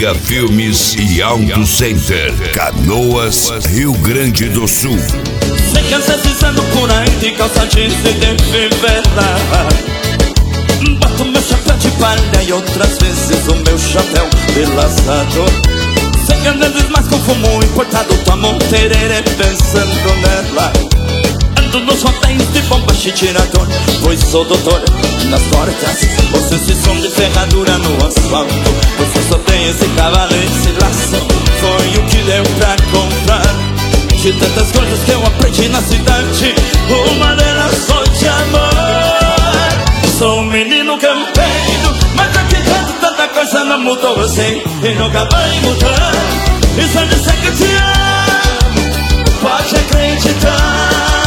Giga Filmes e Auto Center, Canoas, Rio Grande do Sul. Sei que às vezes ando por aí de calça jeans e de fivela, boto meu chapéu de palha e outras vezes o meu chapéu de laçador. Sei que às vezes mais com fumo importado, tomo um tererê pensando nela. Ando nos hotéis de bomba tirador, pois sou doutor nas portas. Você se som de ferradura no asfalto, você só tem esse cavalo, esse laço. Foi o que deu pra comprar de tantas coisas que eu aprendi na cidade. Uma delas sou de amor. Sou um menino campeiro, mas aqui dentro tanta coisa não mudou assim e nunca vai mudar. E se eu disser que te amo, pode acreditar.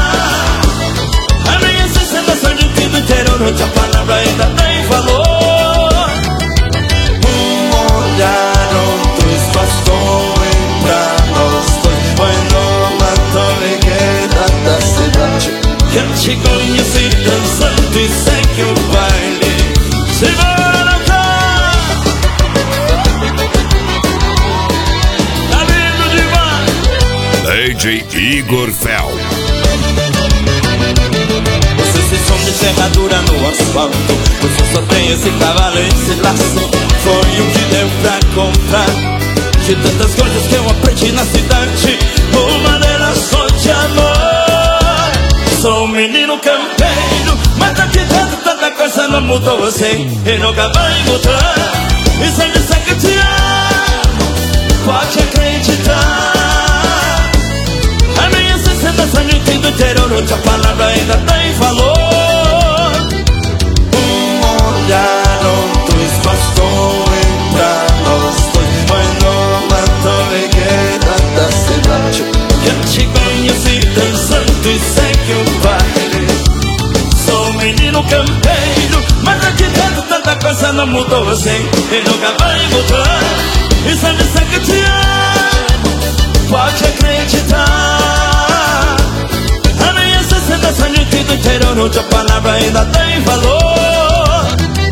A minha sensação de vida inteira, onde a palavra ainda tem valor. Um olhar, outros bastou pra nós dois. Foi numa torregueira da cidade que eu te conheci dançando e segue o baile. Segura no carro, tá lindo demais. DJ Igor Fel. Você se som de ferradura no asfalto, você só tem esse cavalo, esse laço. Foi o que deu pra comprar de tantas coisas que eu aprendi na cidade. Uma delas sou de amor. Sou um menino campeiro, mas aqui dentro tanta coisa não mudou assim e nunca vai mudar. E se eu disser que te amo, pode acreditar. A minha sensação de entendo interior, onde a palavra ainda tem valor. Um olhar, outros bastou pra nós dois. Foi numa torregueira da cidade que eu te conheci dançando e segue o baile. Sou um menino campeiro, mas aqui dentro tanta coisa não mudou assim e nunca vai mudar. E se eu disser que te amo, pode acreditar. A minha sensação de vida interior, onde a palavra ainda tem valor.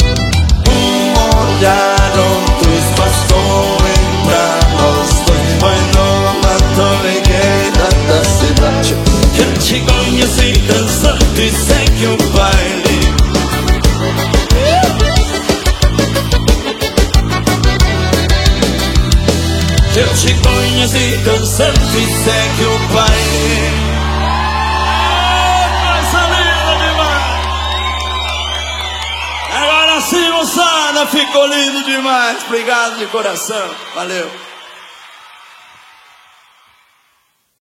Um olhar, outros bastou pra nós dois. Foi numa torregueira da cidade que eu te conheci dançando e segue o baile. Eu te conheci dançando e segue o baile. Coisa linda demais. Agora sim, moçada, ficou lindo demais. Obrigado de coração, valeu.